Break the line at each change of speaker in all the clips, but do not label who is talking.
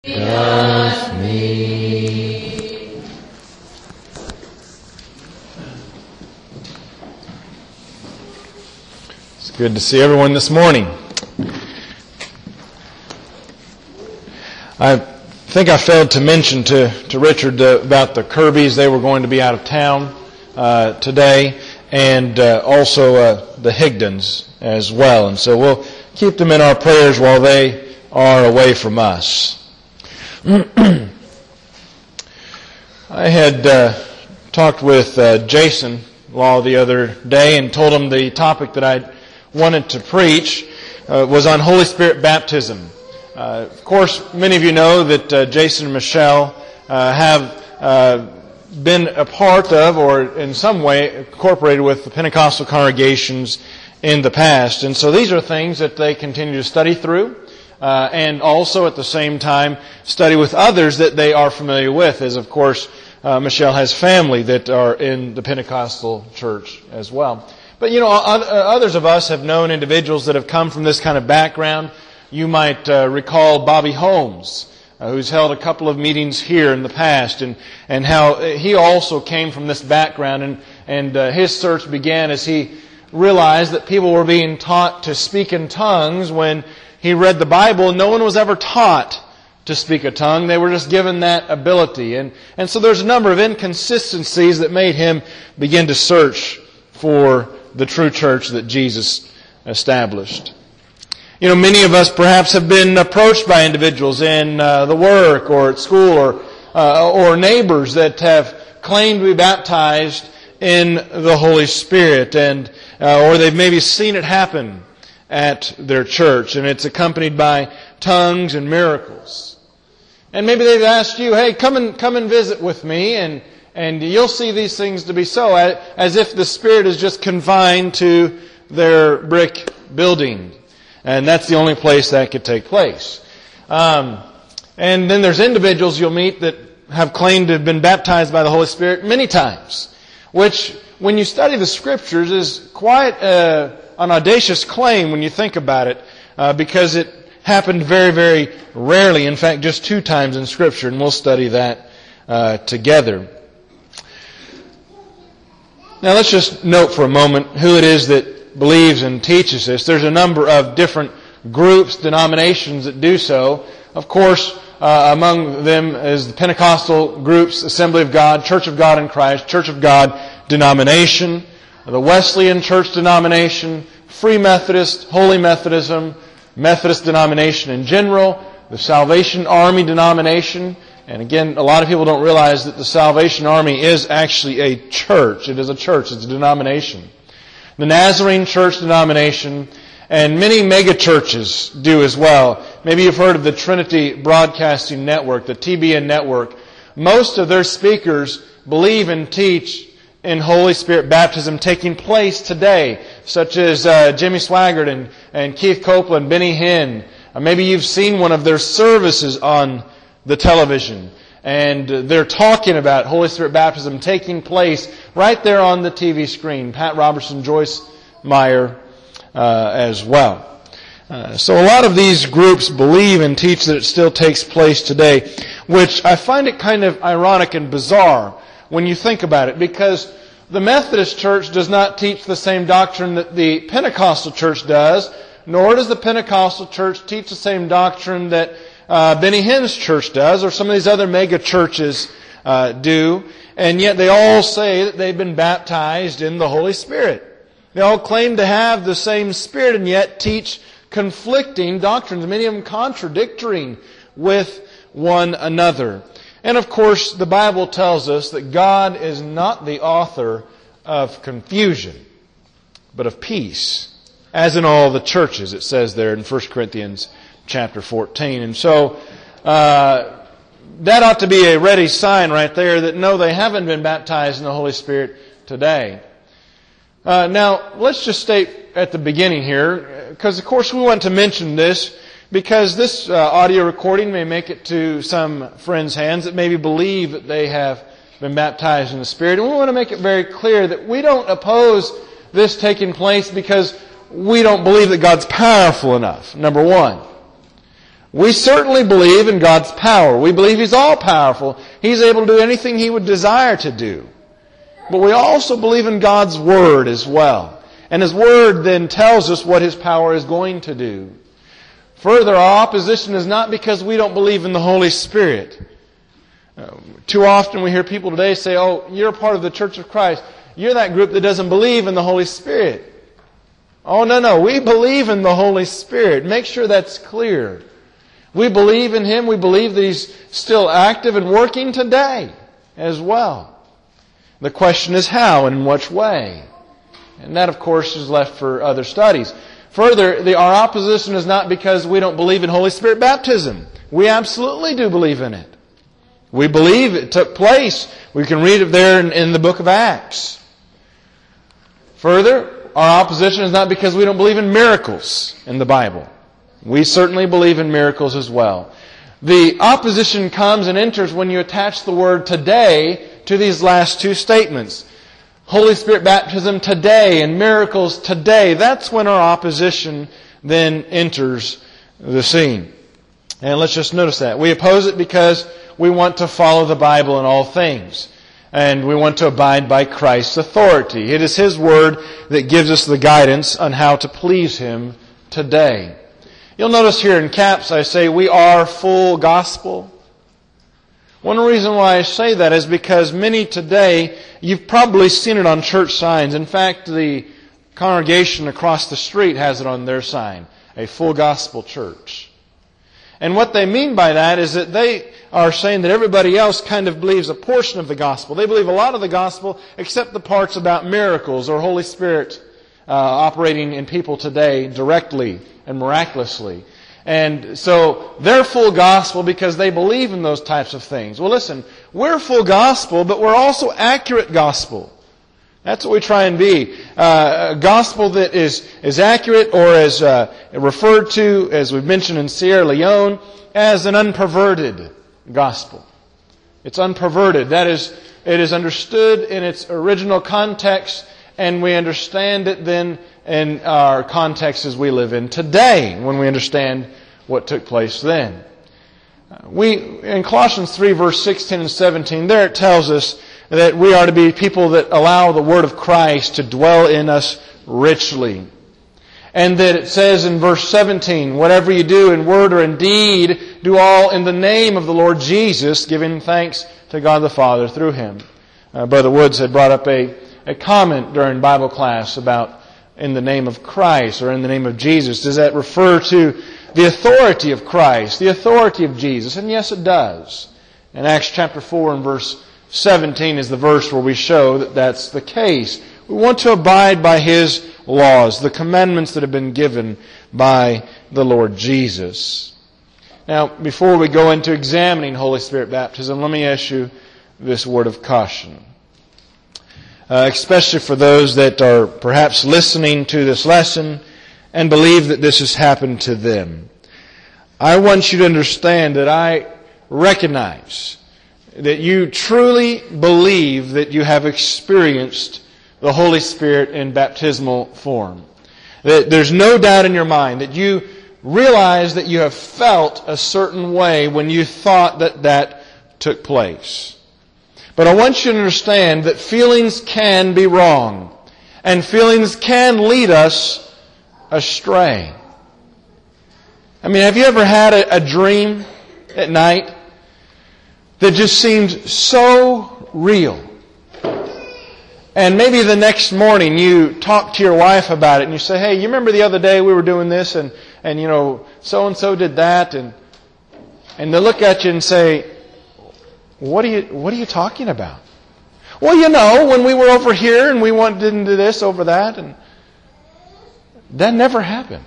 Does me. It's good to see everyone this morning. I think I failed to mention to Richard about the Kirbys. They were going to be out of town today, and also the Higdons as well. And so we'll keep them in our prayers while they are away from us. I had talked with Jason Law the other day and told him the topic that I wanted to preach was on Holy Spirit baptism. Of course, many of you know that Jason and Michelle have been a part of, or in some way incorporated with, the Pentecostal congregations in the past. And so these are things that they continue to study through. And also at the same time study with others that they are familiar with, as of course Michelle has family that are in the Pentecostal church as well. But you know, others of us have known individuals that have come from this kind of background. You might recall Bobby Holmes, who's held a couple of meetings here in the past, and how he also came from this background, and his search began as he realized that people were being taught to speak in tongues when he read the Bible. No one was ever taught to speak a tongue. They were just given that ability. And so there's a number of inconsistencies that made him begin to search for the true church that Jesus established. You know, many of us perhaps have been approached by individuals in the work or at school or neighbors that have claimed to be baptized in the Holy Spirit, and or they've maybe seen it happen at their church, and it's accompanied by tongues and miracles. And maybe they've asked you, hey, come and visit with me, and you'll see these things to be so, as if the Spirit is just confined to their brick building. And that's the only place that could take place. And then there's individuals you'll meet that have claimed to have been baptized by the Holy Spirit many times, which, when you study the Scriptures, is quite an audacious claim when you think about it, because it happened very, very rarely. In fact, just 2 times in Scripture, and we'll study that together. Now, let's just note for a moment who it is that believes and teaches this. There's a number of different groups, denominations that do so. Of course, among them is the Pentecostal groups, Assembly of God, Church of God in Christ, Church of God denomination, the Wesleyan Church denomination, Free Methodist, Holy Methodism, Methodist denomination in general, the Salvation Army denomination. And again, a lot of people don't realize that the Salvation Army is actually a church. It is a church. It's a denomination. The Nazarene Church denomination, and many mega churches do as well. Maybe you've heard of the Trinity Broadcasting Network, the TBN network. Most of their speakers believe and teach in Holy Spirit baptism taking place today, such as Jimmy Swaggart and Keith Copeland, Benny Hinn. Maybe you've seen one of their services on the television, and they're talking about Holy Spirit baptism taking place right there on the TV screen. Pat Robertson, Joyce Meyer as well. So a lot of these groups believe and teach that it still takes place today, which I find it kind of ironic and bizarre when you think about it, because the Methodist Church does not teach the same doctrine that the Pentecostal Church does, nor does the Pentecostal Church teach the same doctrine that Benny Hinn's church does, or some of these other mega churches do, and yet they all say that they've been baptized in the Holy Spirit. They all claim to have the same Spirit and yet teach conflicting doctrines, many of them contradicting with one another. And of course, the Bible tells us that God is not the author of confusion, but of peace, as in all the churches, it says there in 1 Corinthians chapter 14. And so, that ought to be a ready sign right there that no, they haven't been baptized in the Holy Spirit today. Now, let's just state at the beginning here, because of course we want to mention this, because this audio recording may make it to some friends' hands that maybe believe that they have been baptized in the Spirit. And we want to make it very clear that we don't oppose this taking place because we don't believe that God's powerful enough, number one. We certainly believe in God's power. We believe He's all-powerful. He's able to do anything He would desire to do. But we also believe in God's Word as well. And His Word then tells us what His power is going to do. Further, our opposition is not because we don't believe in the Holy Spirit. Too often we hear people today say, oh, you're a part of the Church of Christ. You're that group that doesn't believe in the Holy Spirit. Oh, no. We believe in the Holy Spirit. Make sure that's clear. We believe in Him. We believe that He's still active and working today as well. The question is how and in which way. And that, of course, is left for other studies. Further, our opposition is not because we don't believe in Holy Spirit baptism. We absolutely do believe in it. We believe it took place. We can read it there in the book of Acts. Further, our opposition is not because we don't believe in miracles in the Bible. We certainly believe in miracles as well. The opposition comes and enters when you attach the word today to these last two statements. Holy Spirit baptism today and miracles today. That's when our opposition then enters the scene. And let's just notice that. We oppose it because we want to follow the Bible in all things. And we want to abide by Christ's authority. It is His Word that gives us the guidance on how to please Him today. You'll notice here in caps I say we are full gospel. One reason why I say that is because many today, you've probably seen it on church signs. In fact, the congregation across the street has it on their sign, a full gospel church. And what they mean by that is that they are saying that everybody else kind of believes a portion of the gospel. They believe a lot of the gospel except the parts about miracles or Holy Spirit operating in people today directly and miraculously. And so they're full gospel because they believe in those types of things. Well, listen, we're full gospel, but we're also accurate gospel. That's what we try and be. A gospel that is accurate, or as referred to, as we've mentioned in Sierra Leone, as an unperverted gospel. It's unperverted. That is, it is understood in its original context, and we understand it then in our context as we live in today, when we understand what took place then. In Colossians 3, verse 16 and 17, there it tells us that we are to be people that allow the Word of Christ to dwell in us richly. And that it says in verse 17, whatever you do in word or in deed, do all in the name of the Lord Jesus, giving thanks to God the Father through Him. Brother Woods had brought up a comment during Bible class about in the name of Christ or in the name of Jesus. Does that refer to the authority of Christ, the authority of Jesus? And yes, it does. In Acts chapter 4 and verse 17 is the verse where we show that that's the case. We want to abide by His laws, the commandments that have been given by the Lord Jesus. Now, before we go into examining Holy Spirit baptism, let me ask you this word of caution. Especially for those that are perhaps listening to this lesson and believe that this has happened to them. I want you to understand that I recognize that you truly believe that you have experienced the Holy Spirit in baptismal form. That there's no doubt in your mind that you realize that you have felt a certain way when you thought that took place. But I want you to understand that feelings can be wrong, and feelings can lead us astray. I mean, have you ever had a dream at night that just seemed so real? And maybe the next morning you talk to your wife about it and you say, hey, you remember the other day we were doing this and you know, so-and-so did that, and they look at you and say, what are you talking about? Well, you know, when we were over here and we didn't do this over that, and that never happened.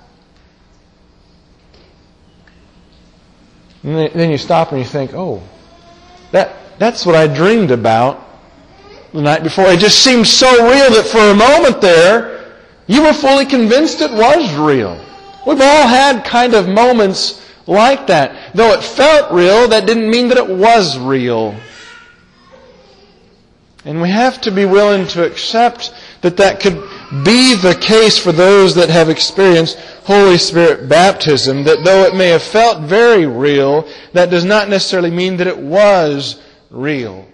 And then you stop and you think, oh, that's what I dreamed about the night before. It just seemed so real that for a moment there, you were fully convinced it was real. We've all had kind of moments like that. Though it felt real, that didn't mean that it was real. And we have to be willing to accept that be the case for those that have experienced Holy Spirit baptism, that though it may have felt very real, that does not necessarily mean that it was real.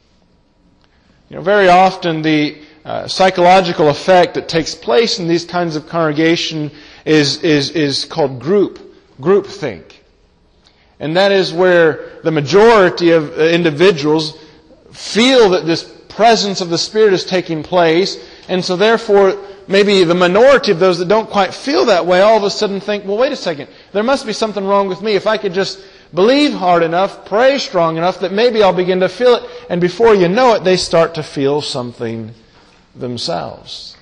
Very often the psychological effect that takes place in these kinds of congregation is called groupthink. And that is where the majority of individuals feel that this presence of the Spirit is taking place, and so therefore maybe the minority of those that don't quite feel that way all of a sudden think, well, wait a second, there must be something wrong with me. If I could just believe hard enough, pray strong enough, that maybe I'll begin to feel it. And before you know it, they start to feel something themselves.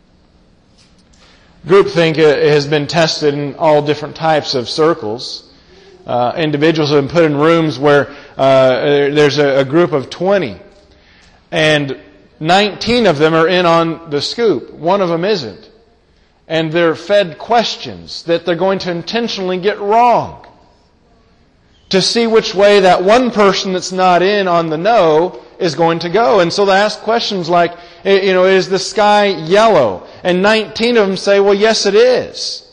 Groupthink has been tested in all different types of circles. Individuals have been put in rooms where there's a group of 20, and 19 of them are in on the scoop. One of them isn't. And they're fed questions that they're going to intentionally get wrong to see which way that one person that's not in on the know is going to go. And so they ask questions like, is the sky yellow? And 19 of them say, well, yes, it is.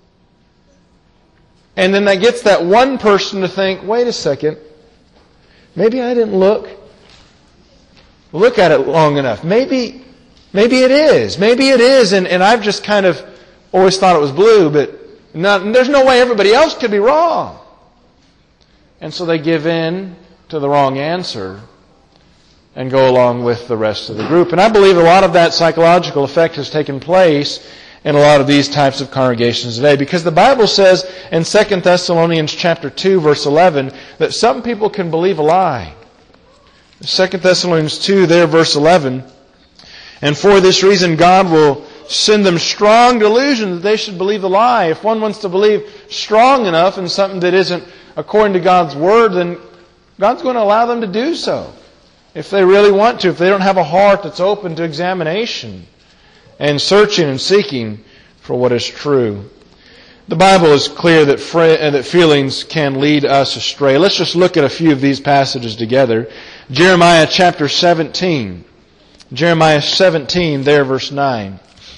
And then that gets that one person to think, wait a second, maybe I didn't look at it long enough. Maybe it is. Maybe it is. And I've just kind of always thought it was blue, but there's no way everybody else could be wrong. And so they give in to the wrong answer and go along with the rest of the group. And I believe a lot of that psychological effect has taken place in a lot of these types of congregations today, because the Bible says in 2 Thessalonians chapter 2, verse 11, that some people can believe a lie. 2 Thessalonians 2, there, verse 11, and for this reason God will send them strong delusion that they should believe the lie. If one wants to believe strong enough in something that isn't according to God's Word, then God's going to allow them to do so. If they really want to, if they don't have a heart that's open to examination and searching and seeking for what is true. The Bible is clear that feelings can lead us astray. Let's just look at a few of these passages together. Jeremiah chapter 17. Jeremiah 17, there, verse 9.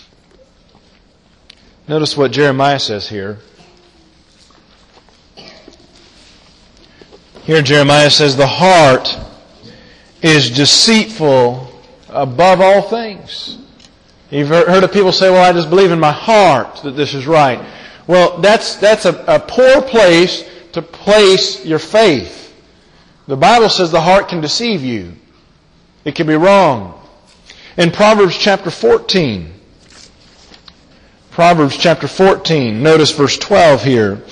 Notice what Jeremiah says here. Here Jeremiah says, the heart is deceitful above all things. You've heard of people say, well, I just believe in my heart that this is right. Well, that's a poor place to place your faith. The Bible says the heart can deceive you. It can be wrong. In Proverbs chapter 14, notice verse 12 here.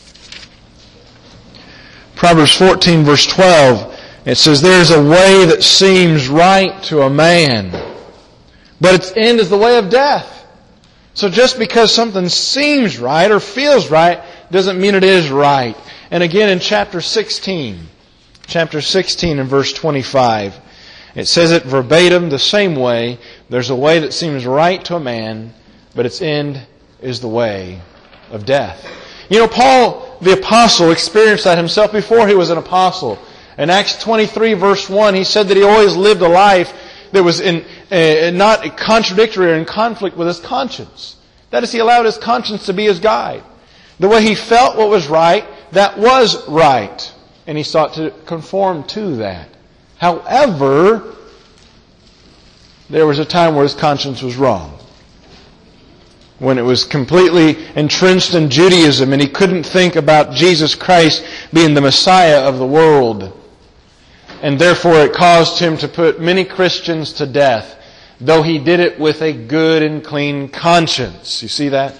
Proverbs 14, verse 12, it says, there is a way that seems right to a man, but its end is the way of death. So just because something seems right or feels right doesn't mean it is right. And again in chapter 16 and verse 25, it says it verbatim the same way. There's a way that seems right to a man, but its end is the way of death. Paul the apostle experienced that himself before he was an apostle. In Acts 23 verse 1, he said that he always lived a life that was not contradictory or in conflict with his conscience. That is, he allowed his conscience to be his guide. The way he felt what was right, that was right. And he sought to conform to that. However, there was a time where his conscience was wrong. When it was completely entrenched in Judaism and he couldn't think about Jesus Christ being the Messiah of the world. And therefore it caused him to put many Christians to death, though he did it with a good and clean conscience. You see that?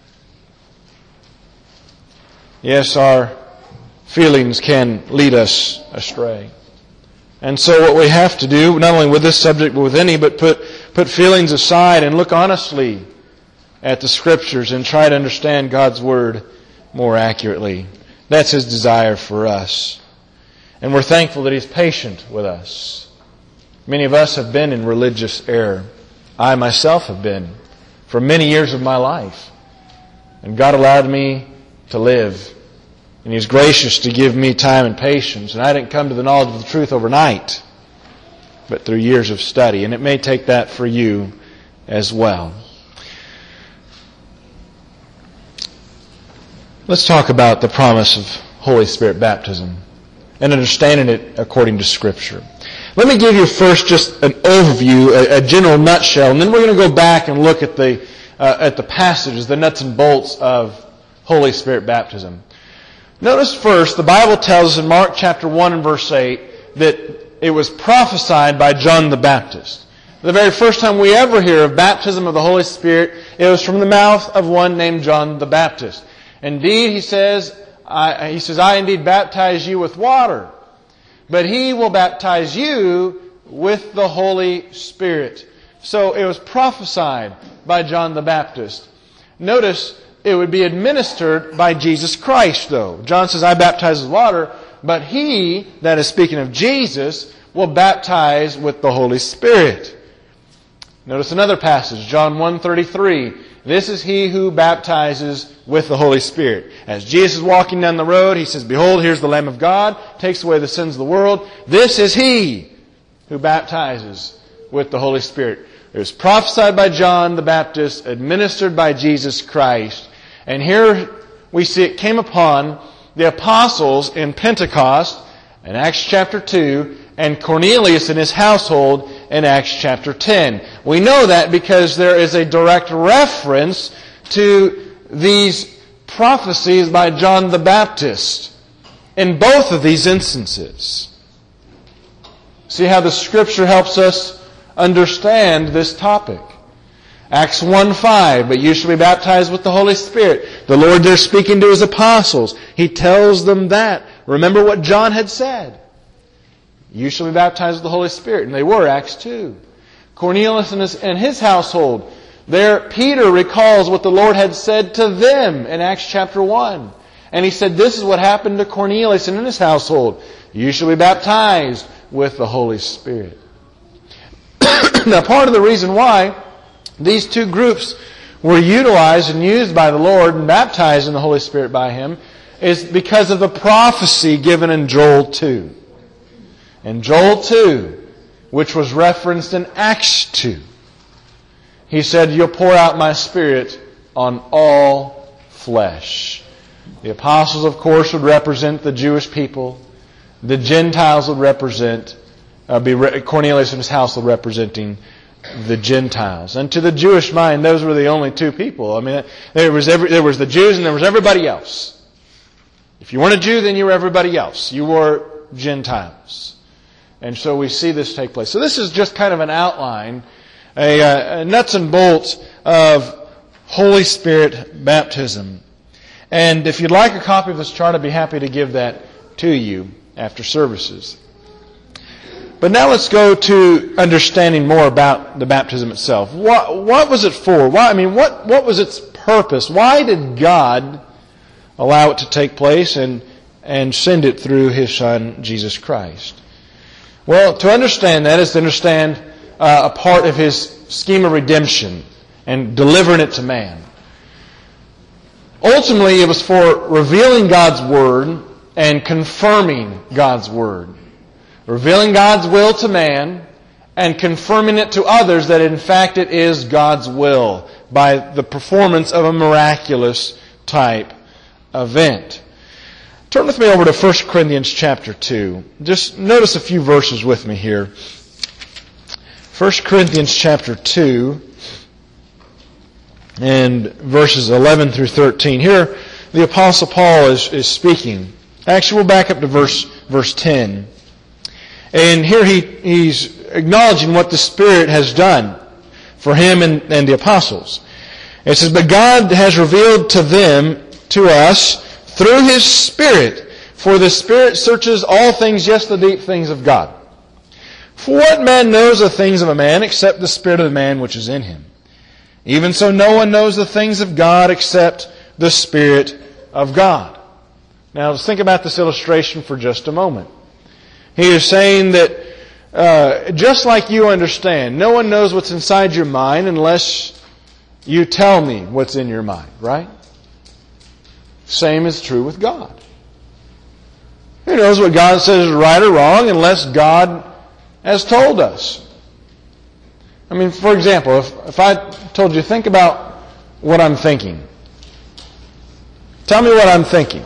Yes, our feelings can lead us astray. And so what we have to do, not only with this subject but with any, but put feelings aside and look honestly at the Scriptures and try to understand God's Word more accurately. That's His desire for us. And we're thankful that He's patient with us. Many of us have been in religious error. I myself have been for many years of my life. And God allowed me to live. And He's gracious to give me time and patience. And I didn't come to the knowledge of the truth overnight, but through years of study. And it may take that for you as well. Let's talk about the promise of Holy Spirit baptism and understanding it according to Scripture. Let me give you first just an overview, a general nutshell, and then we're going to go back and look at the passages, the nuts and bolts of Holy Spirit baptism. Notice first, the Bible tells us in Mark chapter 1 and verse 8 that it was prophesied by John the Baptist. The very first time we ever hear of baptism of the Holy Spirit, it was from the mouth of one named John the Baptist. Indeed, he says, I indeed baptize you with water, but he will baptize you with the Holy Spirit. So it was prophesied by John the Baptist. Notice, it would be administered by Jesus Christ, though. John says, I baptize with water, but he, that is speaking of Jesus, will baptize with the Holy Spirit. Notice another passage, John 1:33. This is he who baptizes with the Holy Spirit. As Jesus is walking down the road, he says, Behold, here's the Lamb of God, takes away the sins of the world. This is he who baptizes with the Holy Spirit. It was prophesied by John the Baptist, administered by Jesus Christ. And here we see it came upon the apostles in Pentecost in Acts chapter 2 and Cornelius and his household in Acts chapter 10. We know that because there is a direct reference to these prophecies by John the Baptist in both of these instances. See how the Scripture helps us understand this topic. Acts 1:5, but you shall be baptized with the Holy Spirit. The Lord there speaking to His apostles. He tells them that. Remember what John had said. You shall be baptized with the Holy Spirit. And they were, Acts 2. Cornelius and his household. There, Peter recalls what the Lord had said to them in Acts chapter 1. And he said, this is what happened to Cornelius and in his household. You shall be baptized with the Holy Spirit. Now, part of the reason why these two groups were utilized and used by the Lord and baptized in the Holy Spirit by Him is because of the prophecy given in Joel 2. In Joel 2, which was referenced in Acts 2, He said, You'll pour out my Spirit on all flesh. The apostles, of course, would represent the Jewish people. The Gentiles would represent, Cornelius and his household representing the Gentiles. And to the Jewish mind, those were the only two people. I mean, there was the Jews and there was everybody else. If you weren't a Jew, then you were everybody else. You were Gentiles. And so we see this take place. So this is just kind of an outline, a nuts and bolts of Holy Spirit baptism. And if you'd like a copy of this chart, I'd be happy to give that to you after services. But now let's go to understanding more about the baptism itself. What was it for? What was its purpose? Why did God allow it to take place and send it through His Son, Jesus Christ? Well, to understand that is to understand a part of His scheme of redemption and delivering it to man. Ultimately, it was for revealing God's Word and confirming God's Word. Revealing God's will to man and confirming it to others that in fact it is God's will by the performance of a miraculous type event. Turn with me over to 1 Corinthians chapter 2. Just notice a few verses with me here. 1 Corinthians chapter 2 and verses 11 through 13. Here the Apostle Paul is speaking. Actually, we'll back up to verse 10. And here he's acknowledging what the Spirit has done for him and the apostles. It says, But God has revealed to us, through His Spirit, for the Spirit searches all things, yes, the deep things of God. For what man knows the things of a man, except the spirit of the man which is in him? Even so, no one knows the things of God except the Spirit of God. Now, let's think about this illustration for just a moment. He is saying that just like you understand, no one knows what's inside your mind unless you tell me what's in your mind, right? Same is true with God. Who knows what God says is right or wrong unless God has told us? I mean, for example, if I told you, think about what I'm thinking. Tell me what I'm thinking.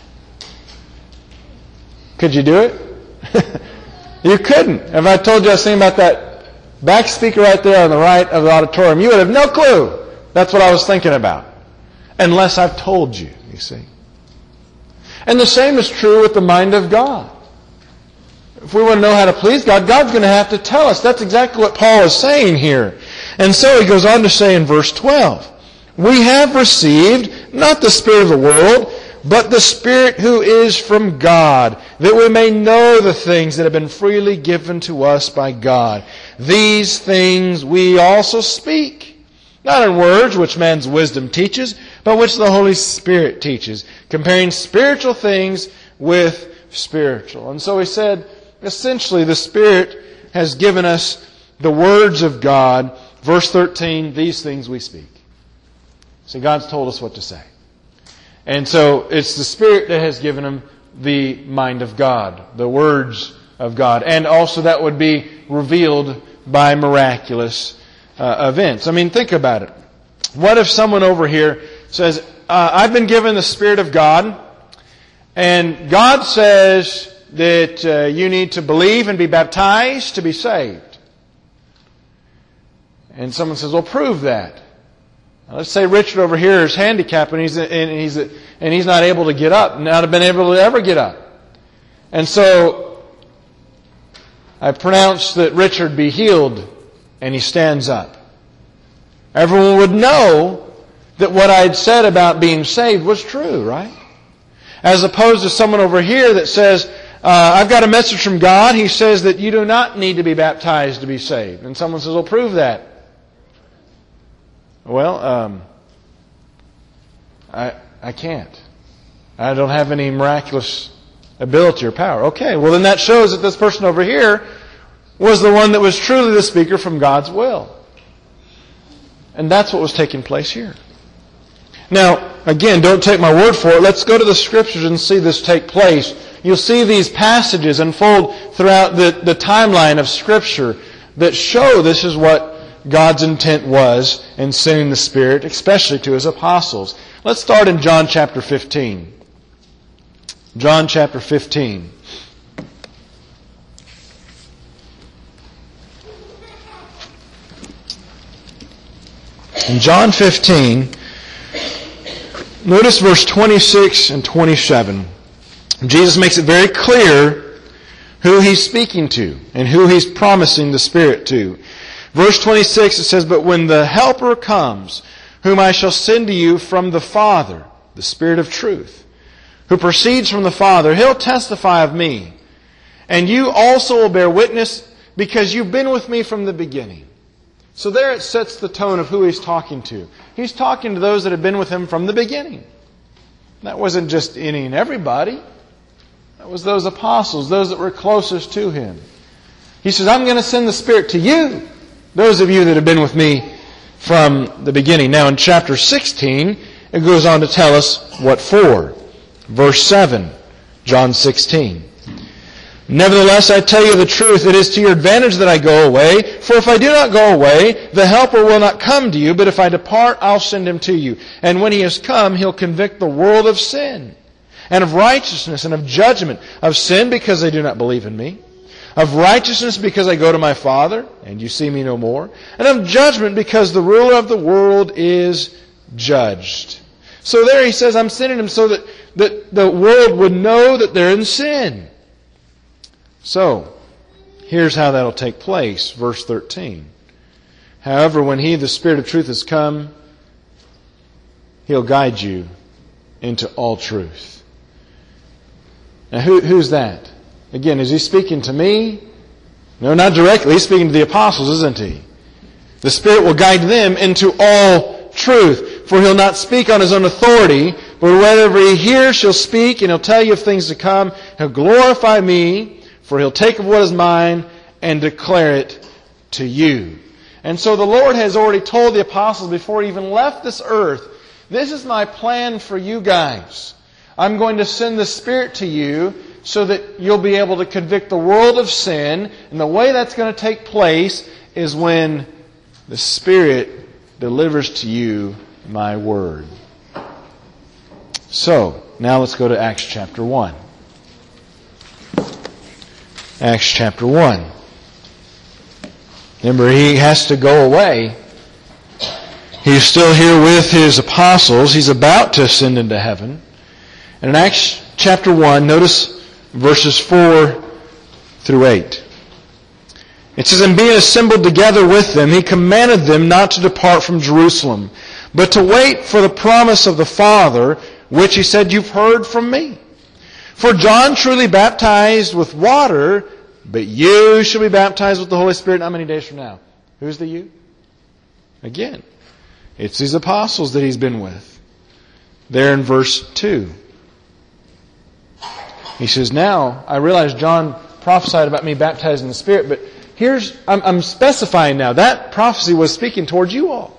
Could you do it? You couldn't. If I told you I was thinking about that back speaker right there on the right of the auditorium, you would have no clue that's what I was thinking about. Unless I've told you, you see. And the same is true with the mind of God. If we want to know how to please God, God's going to have to tell us. That's exactly what Paul is saying here. And so he goes on to say in verse 12, we have received not the spirit of the world, but the Spirit who is from God, that we may know the things that have been freely given to us by God. These things we also speak, not in words which man's wisdom teaches, but which the Holy Spirit teaches, comparing spiritual things with spiritual. And so he said, essentially, the Spirit has given us the words of God. Verse 13, these things we speak. See, God's told us what to say. And so it's the Spirit that has given him the mind of God, the words of God. And also that would be revealed by miraculous events. I mean, think about it. What if someone over here says, I've been given the Spirit of God, and God says that you need to believe and be baptized to be saved. And someone says, well, prove that. Now, let's say Richard over here is handicapped and he's not able to get up, not been able to ever get up. And so I pronounce that Richard be healed, and he stands up. Everyone would know that what I had said about being saved was true, right? As opposed to someone over here that says, I've got a message from God. He says that you do not need to be baptized to be saved. And someone says, well, prove that. Well, I can't. I don't have any miraculous ability or power. Okay, well then that shows that this person over here was the one that was truly the speaker from God's will. And that's what was taking place here. Now, again, don't take my word for it. Let's go to the Scriptures and see this take place. You'll see these passages unfold throughout the timeline of Scripture that show this is what God's intent was in sending the Spirit, especially to His apostles. Let's start in John chapter 15. John chapter 15. In John 15, notice verse 26 and 27. Jesus makes it very clear who He's speaking to and who He's promising the Spirit to. Verse 26, it says, but when the Helper comes, whom I shall send to you from the Father, the Spirit of truth, who proceeds from the Father, He'll testify of me. And you also will bear witness because you've been with me from the beginning. So there it sets the tone of who He's talking to. He's talking to those that have been with Him from the beginning. That wasn't just any and everybody. That was those apostles, those that were closest to Him. He says, I'm going to send the Spirit to you, those of you that have been with me from the beginning. Now in chapter 16, it goes on to tell us what for. Verse 7, John 16. Nevertheless, I tell you the truth, it is to your advantage that I go away. For if I do not go away, the Helper will not come to you, but if I depart, I'll send Him to you. And when He has come, He'll convict the world of sin, and of righteousness, and of judgment. Of sin, because they do not believe in me. Of righteousness, because I go to my Father, and you see me no more. And of judgment, because the ruler of the world is judged. So there He says, I'm sending Him so that the world would know that they're in sin. So, here's how that'll take place. Verse 13. However, when He, the Spirit of truth, has come, He'll guide you into all truth. Now, who's that? Again, is He speaking to me? No, not directly. He's speaking to the apostles, isn't He? The Spirit will guide them into all truth. For He'll not speak on His own authority, but whatever He hears, He'll speak, and He'll tell you of things to come. He'll glorify me, for He'll take of what is mine and declare it to you. And so the Lord has already told the apostles before He even left this earth, this is my plan for you guys. I'm going to send the Spirit to you so that you'll be able to convict the world of sin. And the way that's going to take place is when the Spirit delivers to you my word. So, now let's go to Acts chapter 1. Acts chapter 1. Remember, he has to go away. He's still here with his apostles. He's about to ascend into heaven. And in Acts chapter 1, notice verses 4 through 8. It says, "And being assembled together with them, he commanded them not to depart from Jerusalem, but to wait for the promise of the Father, which he said, 'You've heard from me.' For John truly baptized with water, but you shall be baptized with the Holy Spirit." How many days from now? Who's the you? Again, it's these apostles that he's been with. There in verse 2. He says, "Now, I realize John prophesied about me baptized in the Spirit, but I'm specifying now, that prophecy was speaking towards you all."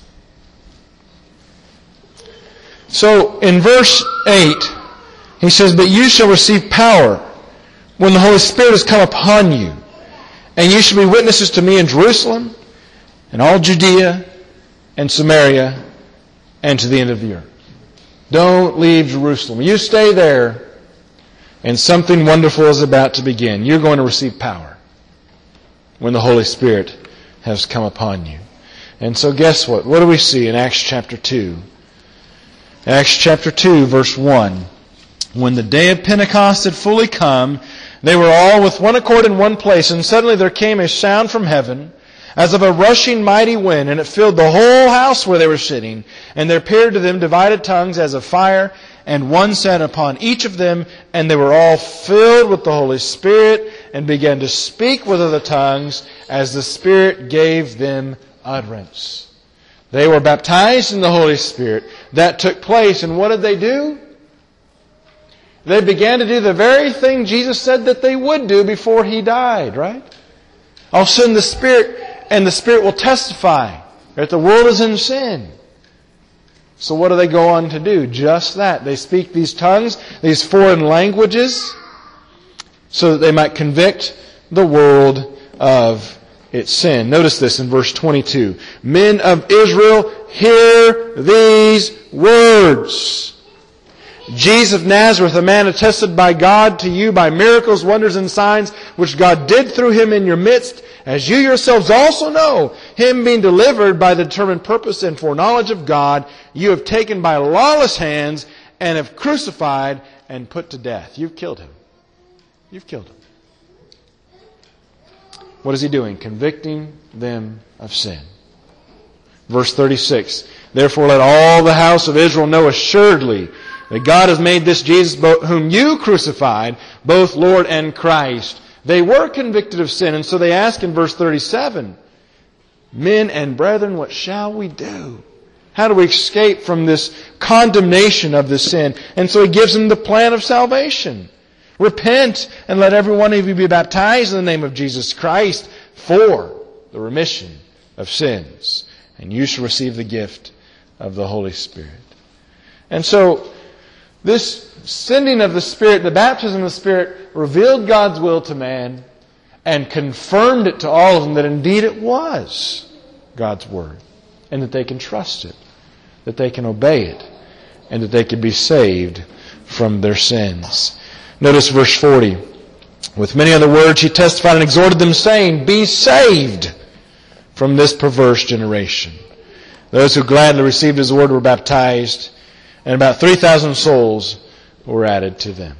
So, in verse 8, he says, "But you shall receive power when the Holy Spirit has come upon you, and you shall be witnesses to me in Jerusalem, and all Judea, and Samaria, and to the end of the earth." Don't leave Jerusalem. You stay there, and something wonderful is about to begin. You're going to receive power when the Holy Spirit has come upon you. And so guess what? What do we see in Acts chapter 2? Acts chapter 2, verse 1. "When the day of Pentecost had fully come, they were all with one accord in one place, and suddenly there came a sound from heaven, as of a rushing mighty wind, and it filled the whole house where they were sitting. And there appeared to them divided tongues as of fire, and one sat upon each of them, and they were all filled with the Holy Spirit, and began to speak with other tongues, as the Spirit gave them utterance." They were baptized in the Holy Spirit. That took place, and what did they do? They began to do the very thing Jesus said that they would do before He died, right? "I'll send the Spirit, and the Spirit will testify that the world is in sin." So what do they go on to do? Just that. They speak these tongues, these foreign languages, so that they might convict the world of its sin. Notice this in verse 22. "Men of Israel, hear these words. Jesus of Nazareth, a man attested by God to you by miracles, wonders, and signs, which God did through Him in your midst, as you yourselves also know, Him being delivered by the determined purpose and foreknowledge of God, you have taken by lawless hands, and have crucified and put to death." You've killed Him. You've killed Him. What is He doing? Convicting them of sin. Verse 36, "Therefore let all the house of Israel know assuredly that God has made this Jesus, whom you crucified, both Lord and Christ." They were convicted of sin, and so they ask in verse 37, "Men and brethren, what shall we do?" How do we escape from this condemnation of this sin? And so He gives them the plan of salvation. "Repent and let every one of you be baptized in the name of Jesus Christ for the remission of sins, and you shall receive the gift of the Holy Spirit." And so this sending of the Spirit, the baptism of the Spirit, revealed God's will to man and confirmed it to all of them that indeed it was God's Word, and that they can trust it, that they can obey it, and that they can be saved from their sins. Notice verse 40. "With many other words he testified and exhorted them, saying, 'Be saved from this perverse generation.' Those who gladly received His word were baptized, and about 3,000 souls were added to them."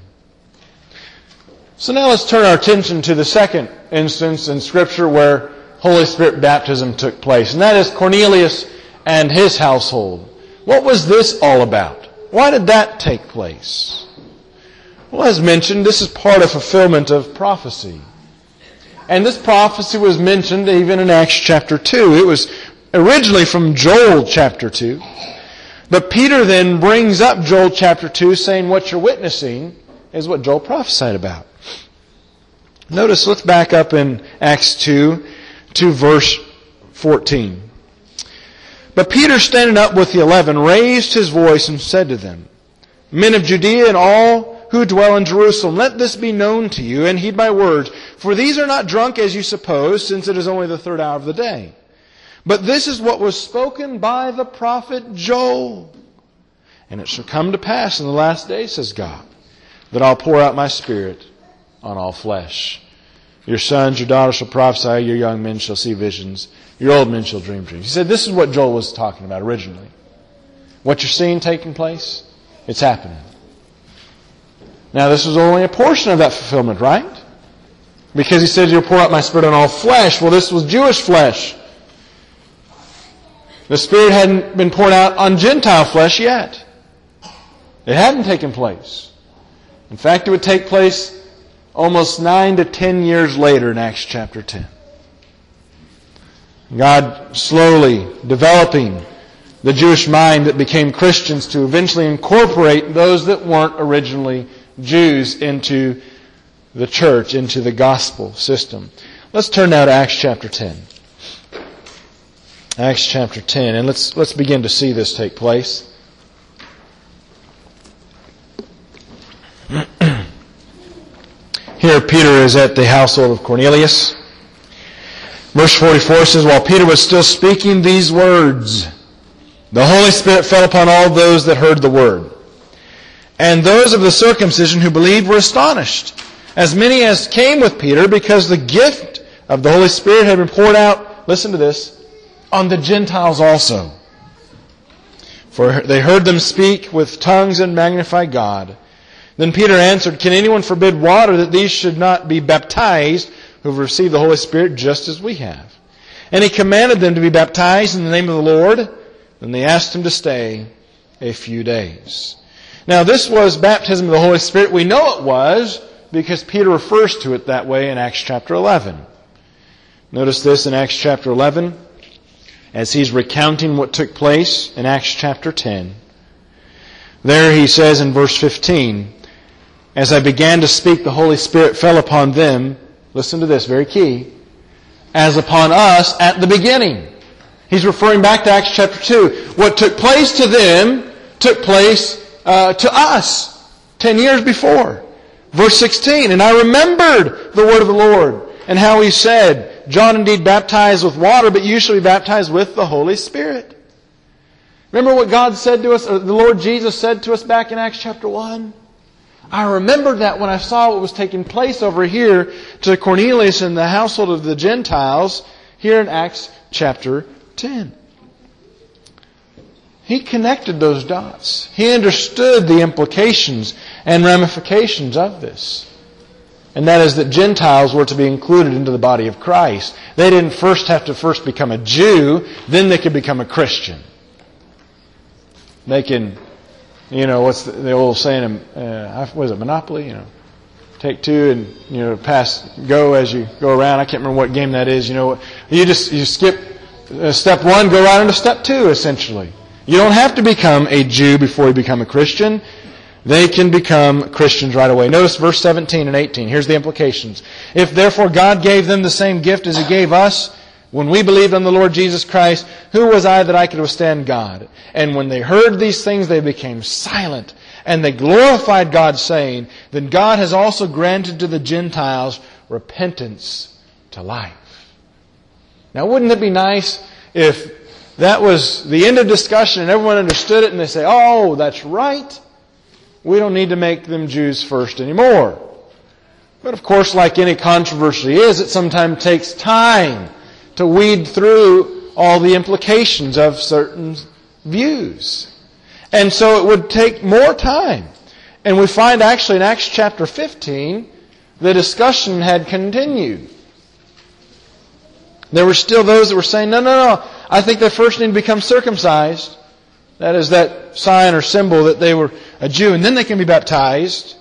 So now let's turn our attention to the second instance in Scripture where Holy Spirit baptism took place, and that is Cornelius and his household. What was this all about? Why did that take place? Well, as mentioned, this is part of fulfillment of prophecy. And this prophecy was mentioned even in Acts chapter 2. It was originally from Joel chapter 2. But Peter then brings up Joel chapter 2, saying what you're witnessing is what Joel prophesied about. Notice, let's back up in Acts 2 to verse 14. "But Peter, standing up with the 11, raised his voice and said to them, 'Men of Judea and all who dwell in Jerusalem, let this be known to you, and heed my words. For these are not drunk as you suppose, since it is only the third hour of the day. But this is what was spoken by the prophet Joel. And it shall come to pass in the last days, says God, that I'll pour out my Spirit on all flesh. Your sons, your daughters shall prophesy, your young men shall see visions, your old men shall dream dreams. He said this is what Joel was talking about originally. What you're seeing taking place, it's happening. Now this was only a portion of that fulfillment, right? Because he said, you'll pour out my Spirit on all flesh. Well, this was Jewish flesh. The Spirit hadn't been poured out on Gentile flesh yet. It hadn't taken place. In fact, it would take place almost 9 to 10 years later in Acts chapter 10. God slowly developing the Jewish mind that became Christians to eventually incorporate those that weren't originally Jews into the church, into the gospel system. Let's turn now to Acts chapter 10. Acts chapter 10, and let's begin to see this take place. Here Peter is at the household of Cornelius. Verse 44 says, while Peter was still speaking these words, the Holy Spirit fell upon all those that heard the word. And those of the circumcision who believed were astonished, as many as came with Peter, because the gift of the Holy Spirit had been poured out, listen to this, on the Gentiles also. For they heard them speak with tongues and magnify God. Then Peter answered, can anyone forbid water that these should not be baptized who have received the Holy Spirit just as we have? And he commanded them to be baptized in the name of the Lord. Then they asked him to stay a few days. Now this was baptism of the Holy Spirit. We know it was because Peter refers to it that way in Acts chapter 11. Notice this in Acts chapter 11 as he's recounting what took place in Acts chapter 10. There he says in verse 15, as I began to speak, the Holy Spirit fell upon them. Listen to this, very key. As upon us at the beginning. He's referring back to Acts chapter 2. What took place to them took place to us 10 years before. Verse 16, and I remembered the word of the Lord and how he said, John indeed baptized with water, but you shall be baptized with the Holy Spirit. Remember what God said to us, or the Lord Jesus said to us back in Acts chapter 1? I remembered that when I saw what was taking place over here to Cornelius and the household of the Gentiles here in Acts chapter 10. He connected those dots. He understood the implications and ramifications of this. And that is that Gentiles were to be included into the body of Christ. They didn't have to become a Jew, then they could become a Christian. They can, what's the old saying, what is it, Monopoly? Take two and, go as you go around. I can't remember what game that is. You skip step one, go right into step two, essentially. You don't have to become a Jew before you become a Christian. They can become Christians right away. Notice verse 17 and 18. Here's the implications. If therefore God gave them the same gift as He gave us, when we believed on the Lord Jesus Christ, who was I that I could withstand God? And when they heard these things, they became silent. And they glorified God, saying, then God has also granted to the Gentiles repentance to life. Now, wouldn't it be nice if that was the end of discussion and everyone understood it and they say, oh, that's right. We don't need to make them Jews first anymore. But of course, like any controversy is, it sometimes takes time to weed through all the implications of certain views. And so it would take more time. And we find actually in Acts chapter 15, the discussion had continued. There were still those that were saying, no, I think they first need to become circumcised. That is that sign or symbol that they were a Jew, and then they can be baptized.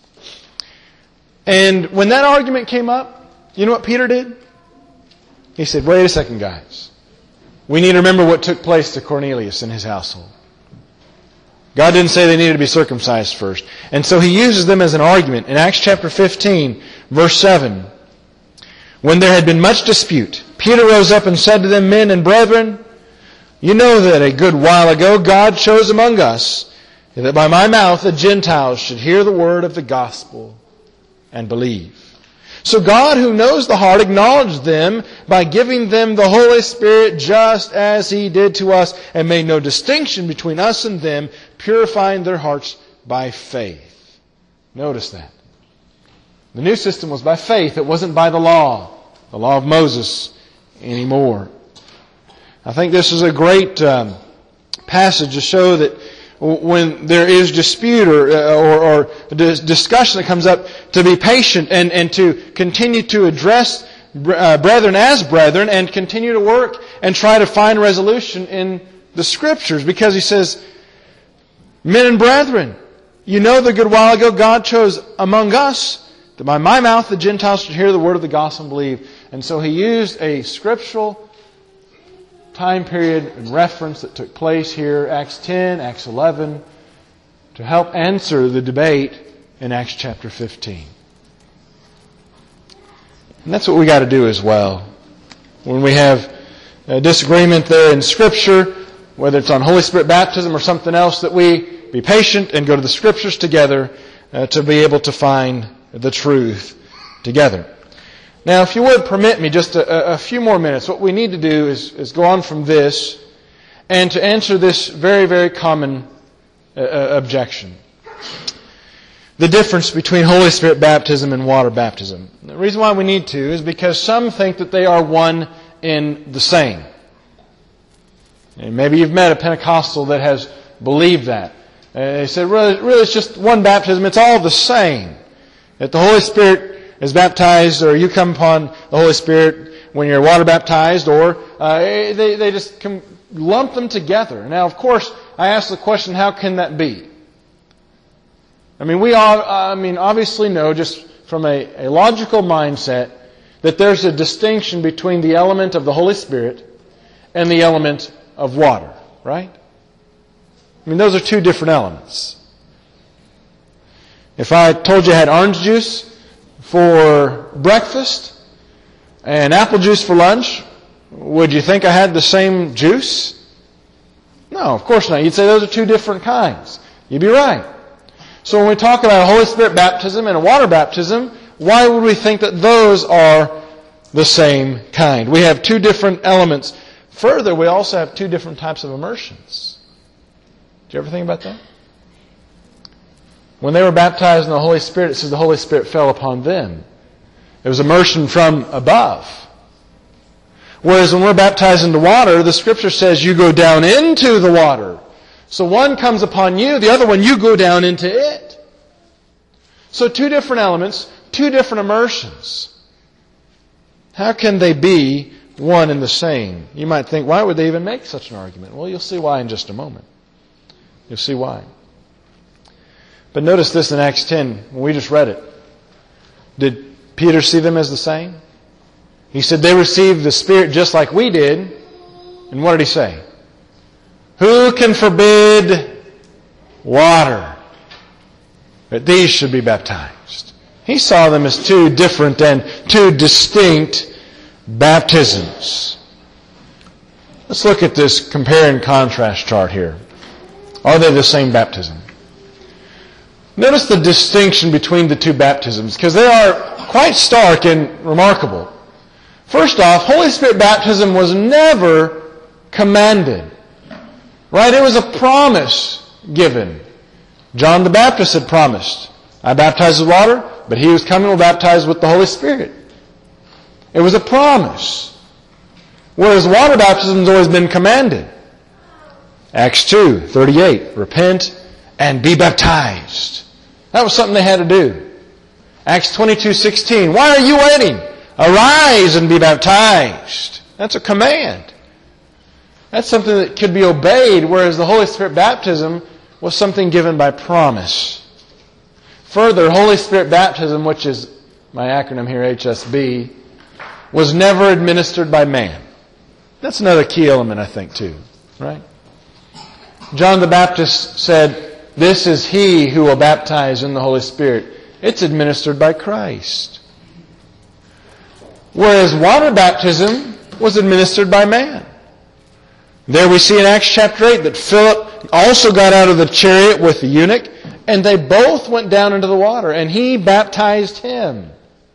And when that argument came up, you know what Peter did? He said, wait a second, guys. We need to remember what took place to Cornelius and his household. God didn't say they needed to be circumcised first. And so he uses them as an argument. In Acts chapter 15, verse 7, when there had been much dispute, Peter rose up and said to them, men and brethren, you know that a good while ago God chose among us that by my mouth the Gentiles should hear the word of the gospel and believe. So God, who knows the heart, acknowledged them by giving them the Holy Spirit just as He did to us, and made no distinction between us and them, purifying their hearts by faith. Notice that. The new system was by faith. It wasn't by the law of Moses anymore. I think this is a great passage to show that when there is dispute or discussion that comes up, to be patient and to continue to address brethren as brethren and continue to work and try to find resolution in the Scriptures. Because he says, men and brethren, you know that a good while ago God chose among us that by my mouth the Gentiles should hear the word of the gospel and believe. And so he used a scriptural time period and reference that took place here, Acts 10, Acts 11, to help answer the debate in Acts chapter 15. And that's what we got to do as well. When we have a disagreement there in Scripture, whether it's on Holy Spirit baptism or something else, that we be patient and go to the Scriptures together to be able to find the truth together. Now, if you would permit me just a few more minutes, what we need to do is go on from this and to answer this very, very common objection. The difference between Holy Spirit baptism and water baptism. The reason why we need to is because some think that they are one in the same. And maybe you've met a Pentecostal that has believed that. They said, really it's just one baptism, it's all the same. That the Holy Spirit is baptized, or you come upon the Holy Spirit when you're water baptized, or they just lump them together. Now, of course, I ask the question, how can that be? I mean, we all, obviously know just from a logical mindset that there's a distinction between the element of the Holy Spirit and the element of water, right? I mean, those are two different elements. If I told you I had orange juice for breakfast and apple juice for lunch, would you think I had the same juice? No, of course not. You'd say those are two different kinds. You'd be right. So when we talk about a Holy Spirit baptism and a water baptism, why would we think that those are the same kind? We have two different elements. Further, we also have two different types of immersions. Did you ever think about that? When they were baptized in the Holy Spirit, it says the Holy Spirit fell upon them. It was immersion from above. Whereas when we're baptized into water, the Scripture says you go down into the water. So one comes upon you, the other one you go down into it. So two different elements, two different immersions. How can they be one and the same? You might think, why would they even make such an argument? Well, you'll see why in just a moment. You'll see why. But notice this in Acts 10, when we just read it. Did Peter see them as the same? He said they received the Spirit just like we did. And what did he say? Who can forbid water? That these should be baptized. He saw them as two different and two distinct baptisms. Let's look at this compare and contrast chart here. Are they the same baptism? Notice the distinction between the two baptisms, because they are quite stark and remarkable. First off, Holy Spirit baptism was never commanded. Right? It was a promise given. John the Baptist had promised, I baptize with water, but he who's coming will baptize with the Holy Spirit. It was a promise. Whereas water baptism has always been commanded. Acts 2:38, repent and be baptized. That was something they had to do. Acts 22:16, why are you waiting? Arise and be baptized. That's a command. That's something that could be obeyed, whereas the Holy Spirit baptism was something given by promise. Further, Holy Spirit baptism, which is my acronym here, HSB, was never administered by man. That's another key element, I think, too. Right? John the Baptist said, this is he who will baptize in the Holy Spirit. It's administered by Christ. Whereas water baptism was administered by man. There we see in Acts chapter 8 that Philip also got out of the chariot with the eunuch, and they both went down into the water, and he baptized him.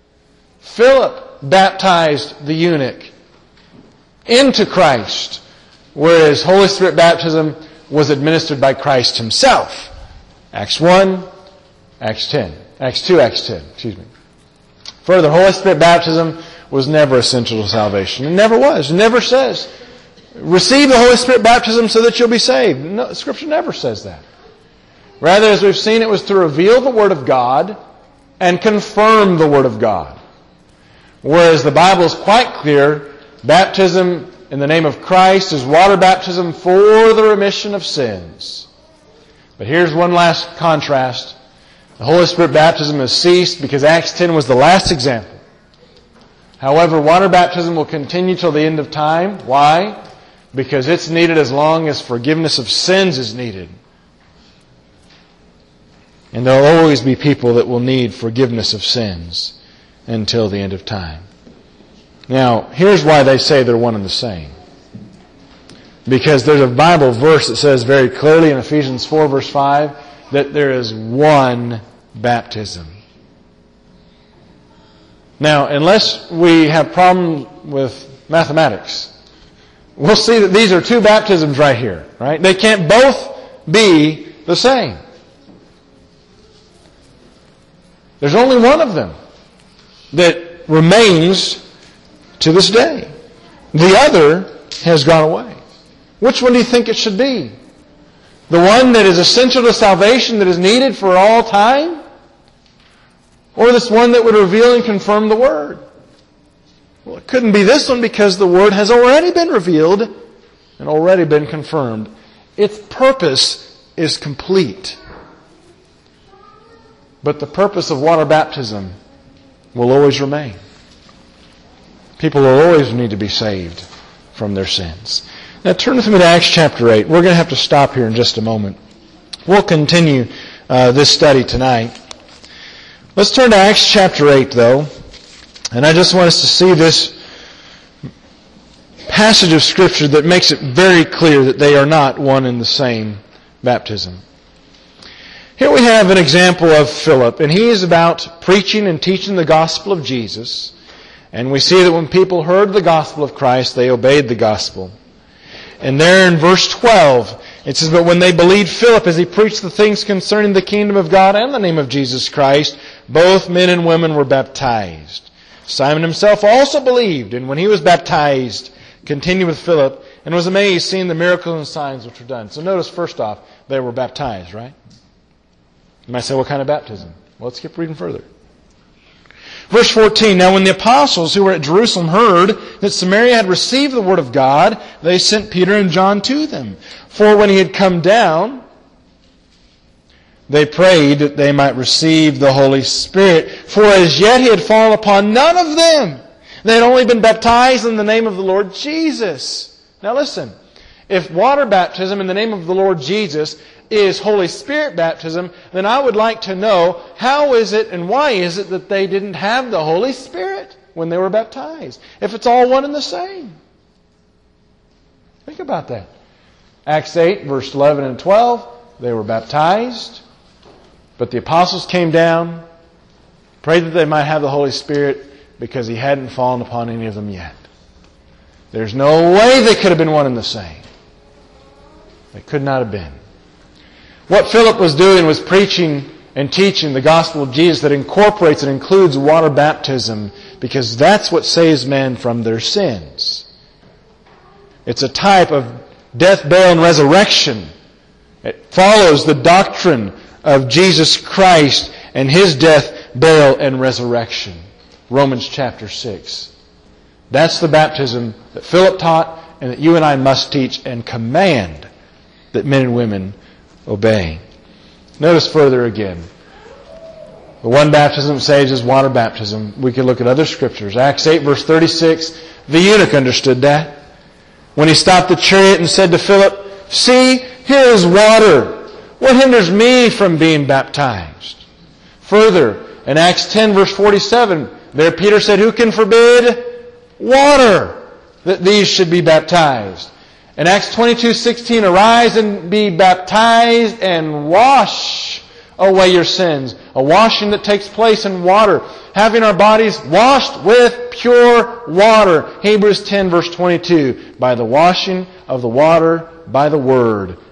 Philip baptized the eunuch into Christ, whereas Holy Spirit baptism was administered by Christ Himself. Acts 1, Acts 10. Acts 2, Acts 10, excuse me. Further, Holy Spirit baptism was never essential to salvation. It never was. It never says, receive the Holy Spirit baptism so that you'll be saved. No, Scripture never says that. Rather, as we've seen, it was to reveal the Word of God and confirm the Word of God. Whereas the Bible is quite clear, baptism in the name of Christ is water baptism for the remission of sins. But here's one last contrast. The Holy Spirit baptism has ceased because Acts 10 was the last example. However, water baptism will continue till the end of time. Why? Because it's needed as long as forgiveness of sins is needed. And there will always be people that will need forgiveness of sins until the end of time. Now, here's why they say they're one and the same. Because there's a Bible verse that says very clearly in Ephesians 4 verse 5 that there is one baptism. Now, unless we have problems with mathematics, we'll see that these are two baptisms right here, right? They can't both be the same. There's only one of them that remains to this day. The other has gone away. Which one do you think it should be? The one that is essential to salvation, that is needed for all time? Or this one that would reveal and confirm the Word? Well, it couldn't be this one because the Word has already been revealed and already been confirmed. Its purpose is complete. But the purpose of water baptism will always remain. People will always need to be saved from their sins. Now turn with me to Acts chapter 8. We're going to have to stop here in just a moment. We'll continue this study tonight. Let's turn to Acts chapter 8 though. And I just want us to see this passage of Scripture that makes it very clear that they are not one and the same baptism. Here we have an example of Philip, and he is about preaching and teaching the gospel of Jesus. And we see that when people heard the gospel of Christ, they obeyed the gospel. And there in verse 12, it says, "But when they believed Philip as he preached the things concerning the kingdom of God and the name of Jesus Christ, both men and women were baptized. Simon himself also believed, and when he was baptized, continued with Philip, and was amazed seeing the miracles and signs which were done." So notice first off, they were baptized, right? You might say, what kind of baptism? Well, let's keep reading further. Verse 14, "Now when the apostles who were at Jerusalem heard that Samaria had received the word of God, they sent Peter and John to them. For when he had come down, they prayed that they might receive the Holy Spirit. For as yet he had fallen upon none of them. They had only been baptized in the name of the Lord Jesus." Now listen, if water baptism in the name of the Lord Jesus is Holy Spirit baptism, then I would like to know how is it and why is it that they didn't have the Holy Spirit when they were baptized, if it's all one and the same. Think about that. Acts 8, verse 11 and 12, they were baptized, but the apostles came down, prayed that they might have the Holy Spirit because He hadn't fallen upon any of them yet. There's no way they could have been one and the same. They could not have been. What Philip was doing was preaching and teaching the gospel of Jesus that incorporates and includes water baptism because that's what saves men from their sins. It's a type of death, burial, and resurrection. It follows the doctrine of Jesus Christ and His death, burial, and resurrection. Romans chapter 6. That's the baptism that Philip taught and that you and I must teach and command that men and women obey. Notice further again. The one baptism saves is water baptism. We could look at other scriptures. Acts 8 verse 36, the eunuch understood that. When he stopped the chariot and said to Philip, "See, here is water. What hinders me from being baptized?" Further, in Acts 10 verse 47, there Peter said, "Who can forbid water that these should be baptized?" In Acts 22:16, "Arise and be baptized and wash away your sins." A washing that takes place in water. Having our bodies washed with pure water. Hebrews 10 verse 22. By the washing of the water by the word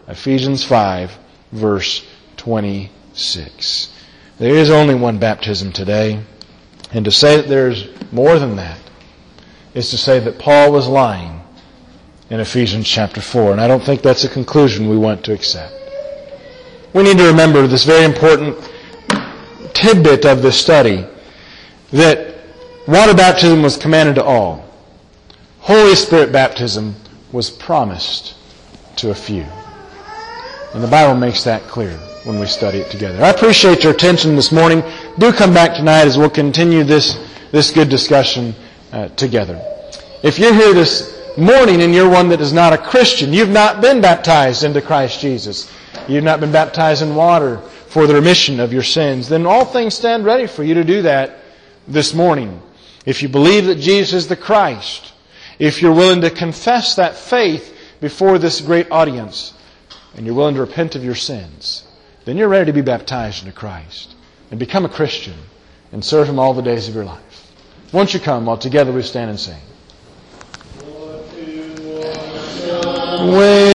Ephesians 5, verse 26. There is only one baptism today. And to say that there's more than that is to say that Paul was lying in Ephesians chapter 4. And I don't think that's a conclusion we want to accept. We need to remember this very important tidbit of this study, that water baptism was commanded to all. Holy Spirit baptism was promised to a few. And the Bible makes that clear when we study it together. I appreciate your attention this morning. Do come back tonight as we'll continue this good discussion together. If you're here this morning and you're one that is not a Christian, you've not been baptized into Christ Jesus, you've not been baptized in water for the remission of your sins, then all things stand ready for you to do that this morning. If you believe that Jesus is the Christ, if you're willing to confess that faith before this great audience, and you're willing to repent of your sins, then you're ready to be baptized into Christ and become a Christian and serve Him all the days of your life. Won't you come while together we stand and sing?